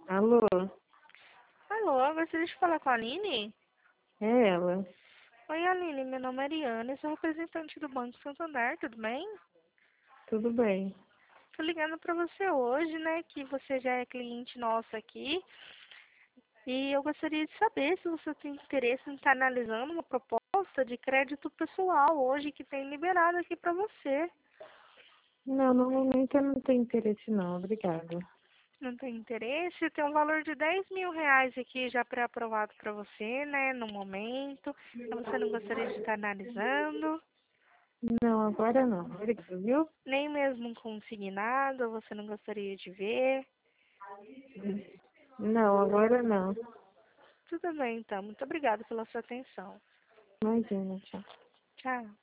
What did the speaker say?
Alô? Alô, gostaria de falar com a Aline? É ela. Oi, Aline, meu nome é Ariane, eu sou representante do Banco Santander, tudo bem? Tudo bem? Tô ligando pra você hoje, né, que você já é cliente nosso aqui, e eu gostaria de saber se você tem interesse em estar analisando uma proposta de crédito pessoal hoje que tem liberado aqui pra você. Não, no momento eu não tenho interesse não, obrigada. Não tem interesse? Tem um valor de R$ 10.000 aqui já pré-aprovado pra você, né, no momento. Você não gostaria de estar analisando? Não, agora não. Obrigada, viu? Nem mesmo consignado, você não gostaria de ver? Não, agora não. Tudo bem, então. Muito obrigada pela sua atenção. Imagina, tchau. Tchau.